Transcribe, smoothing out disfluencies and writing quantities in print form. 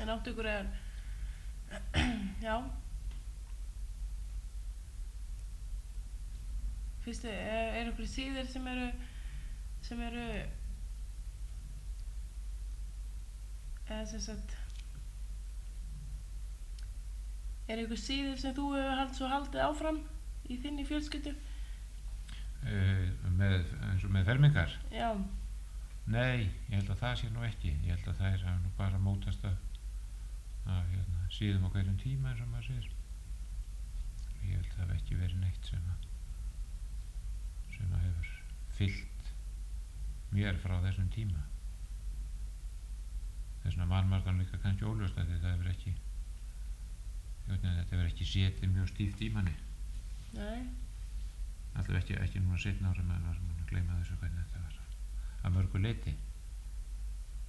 En áttu ykkur já, fyrstu, ykkur síður sem eru eða sem sagt ykkur síður sem þú hefur haldið áfram í þinni fjölskyldu? Eins og með fermingar? Já. Nei, ég held að það sé nú ekki. Ég held að þær hafa nú bara mótast af síðum á hverjum tíma eins og maður segir. Ég held að það hafi ekki verið neitt sem hefur fylgt mér frá þessum tíma. Þess vegna man maður þannig líka kannski óljóst að þetta hefur ekki setið mjög stíft í manni. Nei. Alltaf ekki núna seinna ára maður var að gleyma þessu hvernig þetta var að mörgu leyti.